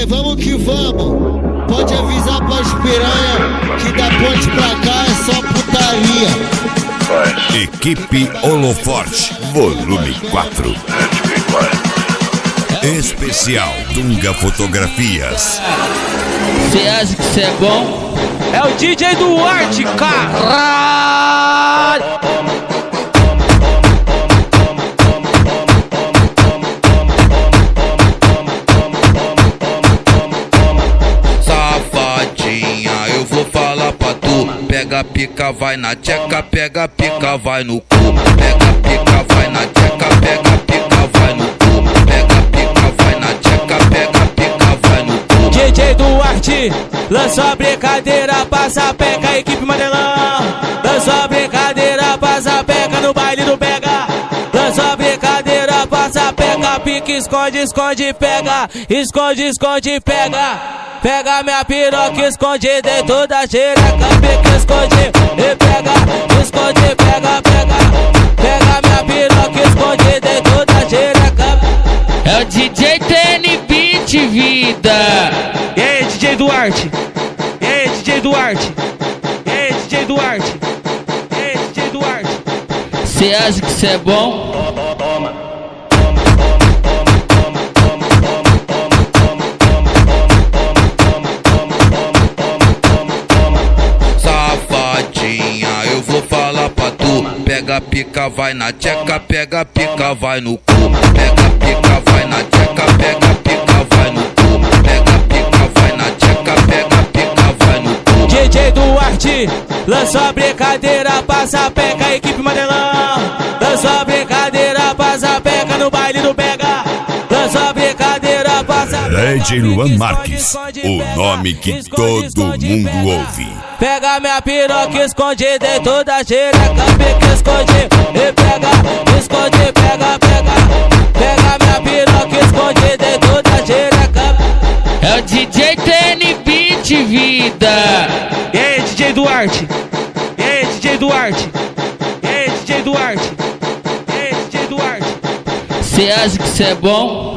DJ, vamos que vamos. Pode avisar pras piranha que da ponte pra cá é só putaria. Equipe Holoforte, volume 4. Especial Dunga Fotografias. Cê acha que cê é bom? É o DJ Duarte, caralho! Safadinha, eu vou falar pra tu. Pega pica, vai na tcheca, pega pica, vai no cu. Pega pica, vai na tcheca, pega pica, vai no cu. Pega pica, vai na tcheca, pega pica, vai no cu. DJ Duarte, lançou a brincadeira, passa peca, equipe Mandelão. Lançou a brincadeira, passa peca no baile do pega. Lançou a brincadeira, passa peca, pique, esconde, esconde, pega. Esconde, esconde, pega. Pega minha piroca, esconde dentro da xereca. Pique, esconde e pega. Esconde, pega, pega. Pega minha piroca, esconde dentro da xereca. É o DJ TN Beat, vida. E aí, DJ Duarte? E aí, DJ Duarte? E aí, DJ Duarte? E aí, DJ Duarte? Cê acha que cê é bom? Safadinha, eu vou falar pra tu. Pega pica, vai na tcheca, pega pica, vai no cu. Pega pica, vai na tcheca, pega pica, vai no cu. Pega pica, vai na tcheca, pega pica, vai no cu. DJ Duarte, lançou a brincadeira, passa peca, equipe Mandelão. Lançou a brincadeira, passa peca no baile do pega. Lançou a brincadeira, passa peca. DJ Luan Marques, o nome que todo mundo ouve. Pega minha piroca, esconde dentro da xereca. Pique, esconde e pega. Esconde, pega, pega. Pega minha piroca, esconde dentro da xereca. É o DJ TN Beat, vida. E aí, DJ Duarte? E aí, DJ Duarte? E aí, DJ Duarte? E aí, DJ Duarte? Cê acha que cê é bom?